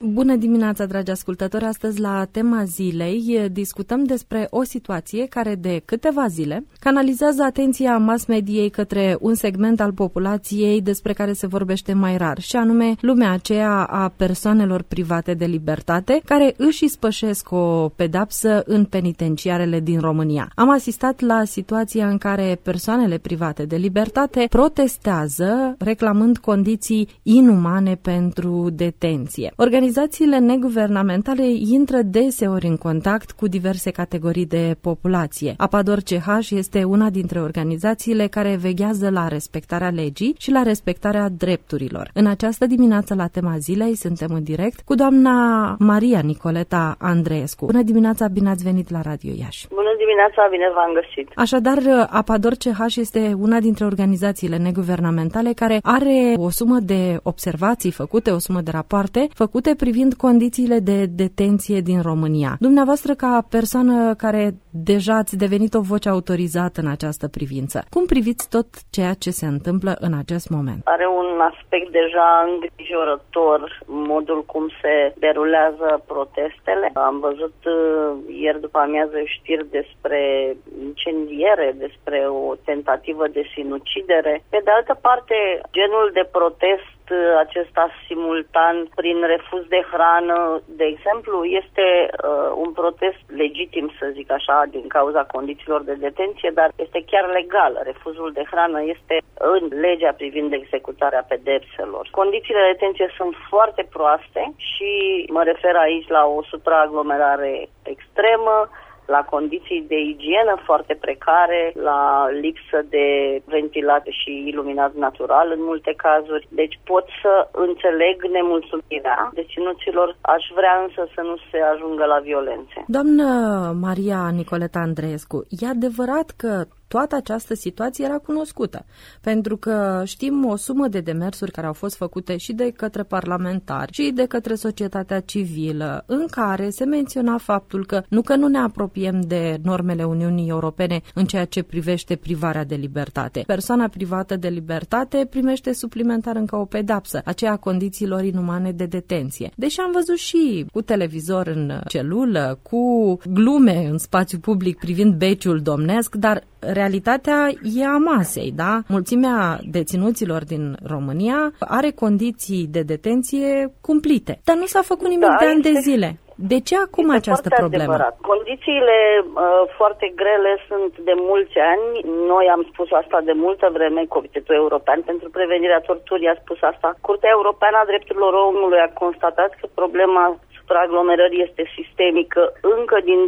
Bună dimineața, dragi ascultători! Astăzi, la tema zilei, discutăm despre o situație care de câteva zile canalizează atenția mass mediei către un segment al populației despre care se vorbește mai rar, și anume lumea aceea a persoanelor private de libertate, care își ispășesc o pedapsă în penitenciarele din România. Am asistat la situația în care persoanele private de libertate protestează, reclamând condiții inumane pentru detenție. Organizațiile neguvernamentale intră deseori în contact cu diverse categorii de populație. Apador CH este una dintre organizațiile care veghează la respectarea legii și la respectarea drepturilor. În această dimineață, la tema zilei, suntem în direct cu doamna Maria Nicoleta Andreescu. Bună dimineața, bine ați venit la Radio Iași. Bună dimineața, bine v-am găsit. Așadar, Apador CH este una dintre organizațiile neguvernamentale care are o sumă de observații făcute, o sumă de rapoarte făcute privind condițiile de detenție din România. Dumneavoastră, ca persoană care deja ați devenit o voce autorizată în această privință, cum priviți tot ceea ce se întâmplă în acest moment? Are un aspect deja îngrijorător modul cum se derulează protestele. Am văzut ieri după amiază știri despre incendiere, despre o tentativă de sinucidere. Pe de altă parte, genul de protest acesta simultan prin refuz de hrană, de exemplu, este un protest legitim, să zic așa, din cauza condițiilor de detenție, dar este chiar legal. Refuzul de hrană este în legea privind executarea pedepselor. Condițiile de detenție sunt foarte proaste și mă refer aici la o supraaglomerare extremă, la condiții de igienă foarte precare, la lipsă de ventilație și iluminat natural în multe cazuri. Deci pot să înțeleg nemulțumirea deținuților, aș vrea însă să nu se ajungă la violențe. Doamnă Maria Nicoleta Andreescu, e adevărat că toată această situație era cunoscută, pentru că știm o sumă de demersuri care au fost făcute și de către parlamentari și de către societatea civilă, în care se menționa faptul că nu ne apropiem de normele Uniunii Europene în ceea ce privește privarea de libertate. Persoana privată de libertate primește suplimentar încă o pedapsă, aceea condițiilor inumane de detenție. Deși am văzut și cu televizor în celulă, cu glume în spațiu public privind beciul domnesc, dar realitatea e a masei, da? Mulțimea deținuților din România are condiții de detenție cumplite, dar nu s-a făcut nimic de ani de zile. De ce acum această problemă? Adevărat. Condițiile foarte grele sunt de mulți ani. Noi am spus asta de multă vreme, Comitetul European pentru Prevenirea Torturii a spus asta. Curtea Europeană a Drepturilor Omului a constatat că problema supraaglomerării este sistemică încă din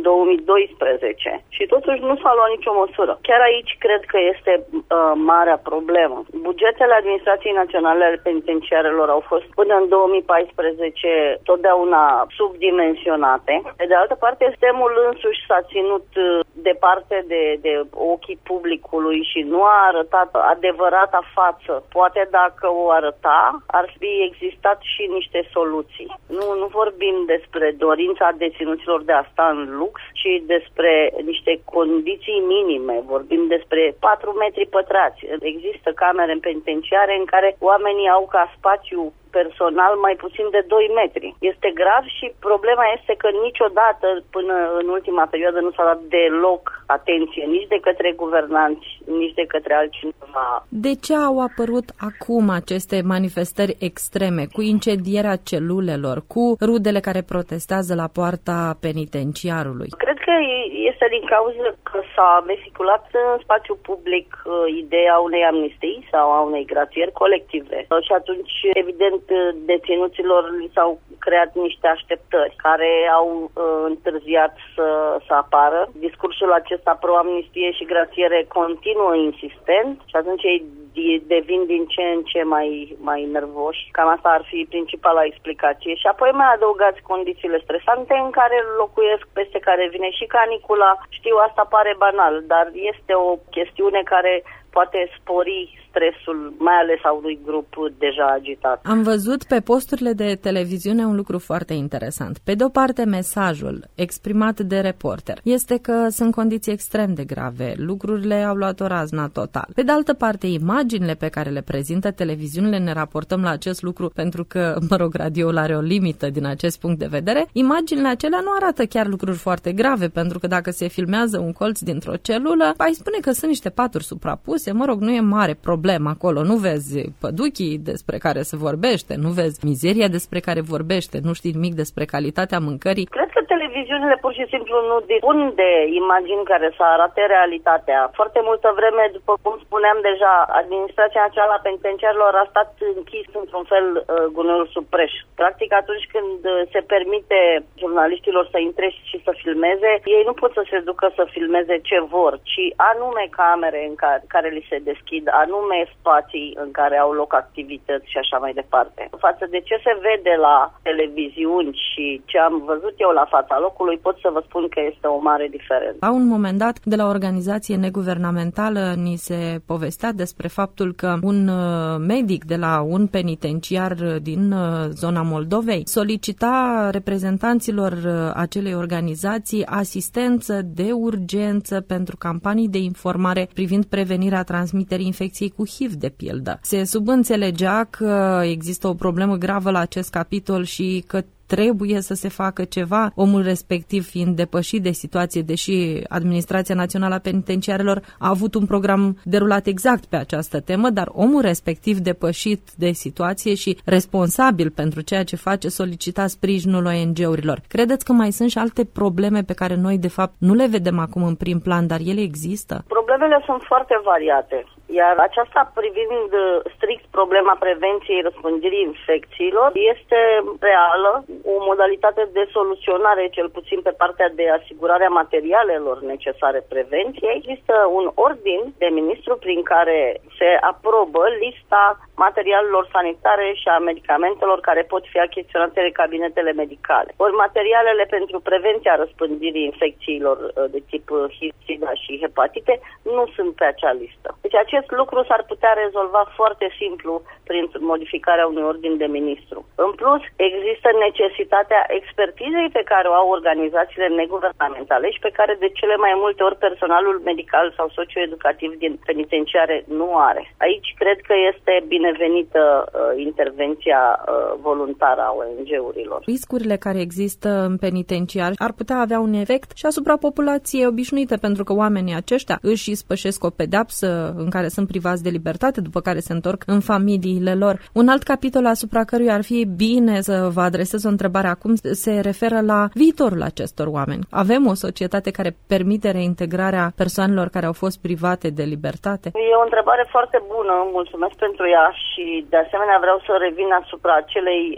2012 și totuși nu s-a luat nicio măsură. Chiar aici cred că este marea problemă. Bugetele Administrației Naționale ale Penitenciarelor au fost până în 2014 totdeauna subdimensionate. Pe de altă parte, sistemul însuși s-a ținut departe de ochii publicului și nu a arătat adevărata față. Poate dacă o arăta, ar fi existat și niște soluții. Nu vorbim despre dorința deținuților de a sta în lux, ci despre niște condiții minime. Vorbim despre 4 metri pătrați. Există camere penitenciare în care oamenii au ca spațiu personal mai puțin de 2 metri. Este grav și problema este că niciodată până în ultima perioadă nu s-a dat deloc atenție nici de către guvernanți, nici de către altcineva. De ce au apărut acum aceste manifestări extreme, cu incendierea celulelor, cu rudele care protestează la poarta penitenciarului? Cred că este din cauza că s-a vehiculat în spațiu public ideea unei amnistii sau a unei grațieri colective. Și atunci, evident, deținuților li s-au creat niște așteptări care au întârziat să apară. Discursul acesta pro-amnistie și grațiere continuă insistent și atunci ei devin din ce în ce mai nervoși. Cam asta ar fi principala explicație. Și apoi mai adăugați condițiile stresante în care locuiesc, peste care vine și canicula. Știu, asta pare banal, dar este o chestiune care poate spori stresul, mai ales a unui grup deja agitat. Am văzut pe posturile de televiziune un lucru foarte interesant. Pe de o parte, mesajul exprimat de reporter este că sunt condiții extrem de grave, lucrurile au luat o razna total. Pe de altă parte, imaginile pe care le prezintă televiziunile, ne raportăm la acest lucru pentru că, radioul are o limită din acest punct de vedere, imaginile acelea nu arată chiar lucruri foarte grave, pentru că dacă se filmează un colț dintr-o celulă, ai spune că sunt niște paturi suprapuse, nu e mare problemă acolo, nu vezi păduchii despre care se vorbește, nu vezi mizeria despre care vorbește, nu știi nimic despre calitatea mâncării. Cred că televiziunile pur și simplu nu dispun de imagini care să arate realitatea. Foarte multă vreme, după cum spuneam deja, Administrația Națională a Penitenciarilor a stat închis într-un fel gunoiul sub preș. Practic, atunci când se permite jurnaliștilor să intre și să filmeze, ei nu pot să se ducă să filmeze ce vor, ci anume camere în care li se deschid, anume spații în care au loc activități și așa mai departe. Față de ce se vede la televiziuni și ce am văzut eu la fața locului, pot să vă spun că este o mare diferență. La un moment dat, de la o organizație neguvernamentală, ni se povestea despre faptul că un medic de la un penitenciar din zona Moldovei solicita reprezentanților acelei organizații asistență de urgență pentru campanii de informare privind prevenirea transmiterii infecției cu HIV, de pildă. Se subînțelegea că există o problemă gravă la acest capitol și că trebuie să se facă ceva, omul respectiv fiind depășit de situație, deși Administrația Națională a Penitenciarelor a avut un program derulat exact pe această temă, dar omul respectiv depășit de situație și responsabil pentru ceea ce face solicita sprijinul ONG-urilor. Credeți că mai sunt și alte probleme pe care noi, de fapt, nu le vedem acum în prim plan, dar ele există? Problemele sunt foarte variate. Iar aceasta privind strict problema prevenției răspândirii infecțiilor este reală, o modalitate de soluționare, cel puțin pe partea de asigurare a materialelor necesare prevenției. Există un ordin de ministru prin care se aprobă lista materialelor sanitare și a medicamentelor care pot fi achiziționate de cabinetele medicale. Ori materialele pentru prevenția răspândirii infecțiilor de tip HIV, SIDA și hepatite nu sunt pe acea listă. Deci acest lucru s-ar putea rezolva foarte simplu prin modificarea unui ordin de ministru. În plus, există necesitatea expertizei pe care o au organizațiile neguvernamentale și pe care de cele mai multe ori personalul medical sau socioeducativ din penitenciare nu are. Aici cred că este binevenită intervenția voluntară a ONG-urilor. Riscurile care există în penitenciar ar putea avea un efect și asupra populației obișnuite, pentru că oamenii aceștia își ispășesc o pedeapsă în care sunt privați de libertate, după care se întorc în familiile lor. Un alt capitol asupra căruia ar fi bine să vă adresez o întrebare acum se referă la viitorul acestor oameni. Avem o societate care permite reintegrarea persoanelor care au fost private de libertate? E o întrebare foarte bună, mulțumesc pentru ea și de asemenea vreau să revin asupra acelei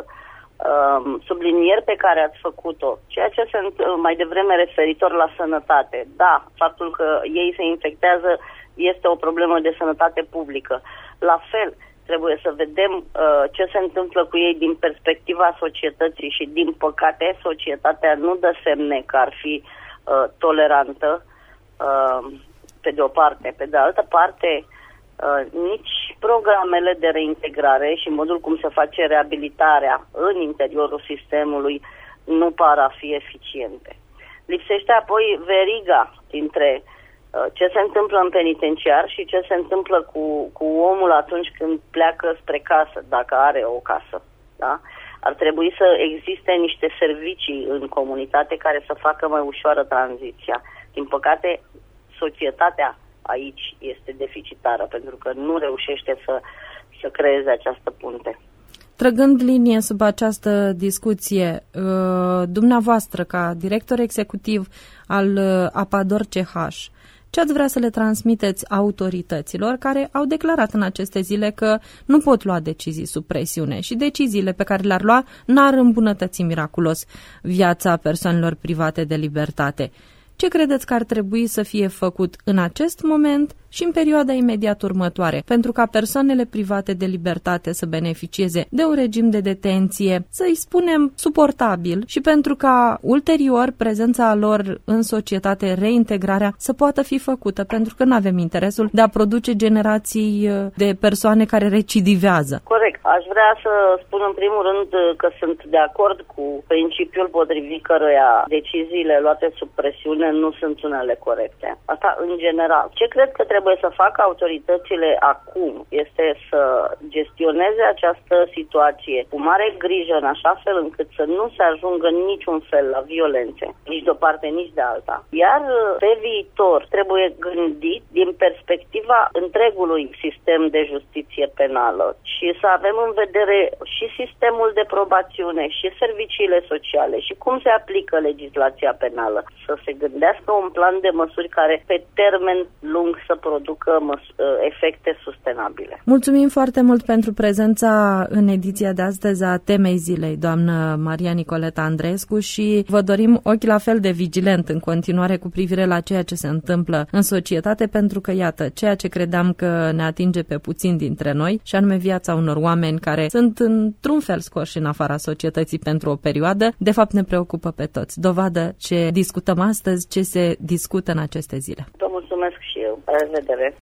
sublinieri pe care ați făcut-o. Ceea ce mai devreme referitor la sănătate. Da, faptul că ei se infectează este o problemă de sănătate publică. La fel, trebuie să vedem ce se întâmplă cu ei din perspectiva societății și, din păcate, societatea nu dă semne că ar fi tolerantă, pe de o parte. Pe de altă parte, nici programele de reintegrare și modul cum se face reabilitarea în interiorul sistemului nu par a fi eficiente. Lipsește apoi veriga dintre ce se întâmplă în penitenciar și ce se întâmplă cu omul atunci când pleacă spre casă, dacă are o casă. Da? Ar trebui să existe niște servicii în comunitate care să facă mai ușoară tranziția. Din păcate, societatea aici este deficitară, pentru că nu reușește să creeze această punte. Trăgând linie sub această discuție, dumneavoastră, ca director executiv al APADOR CH, ce ați vrea să le transmiteți autorităților care au declarat în aceste zile că nu pot lua decizii sub presiune și deciziile pe care le-ar lua n-ar îmbunătăți miraculos viața persoanelor private de libertate? ce credeți că ar trebui să fie făcut în acest moment și în perioada imediat următoare, pentru ca persoanele private de libertate să beneficieze de un regim de detenție, să-i spunem, suportabil și pentru ca ulterior prezența lor în societate, reintegrarea, să poată fi făcută, pentru că nu avem interesul de a produce generații de persoane care recidivează. Corect. Aș vrea să spun în primul rând că sunt de acord cu principiul potrivit căruia deciziile luate sub presiune nu sunt unele corecte. Asta în general. Ce cred că trebuie să facă autoritățile acum este să gestioneze această situație cu mare grijă, în așa fel încât să nu se ajungă în niciun fel la violențe, nici de o parte, nici de alta. Iar pe viitor trebuie gândit din perspectiva întregului sistem de justiție penală și să avem în vedere și sistemul de probațiune și serviciile sociale și cum se aplică legislația penală. Să se gândească un plan de măsuri care pe termen lung să producă efecte sustenabile. Mulțumim foarte mult pentru prezența în ediția de astăzi a temei zilei, doamnă Maria Nicoleta Andreescu, și vă dorim ochi la fel de vigilent în continuare cu privire la ceea ce se întâmplă în societate, pentru că, iată, ceea ce credeam că ne atinge pe puțin dintre noi, și anume viața unor oameni care sunt într-un fel scoși în afara societății pentru o perioadă, de fapt ne preocupă pe toți. Dovadă ce discutăm astăzi, ce se discută în aceste zile. Vă mulțumesc și eu. La revedere!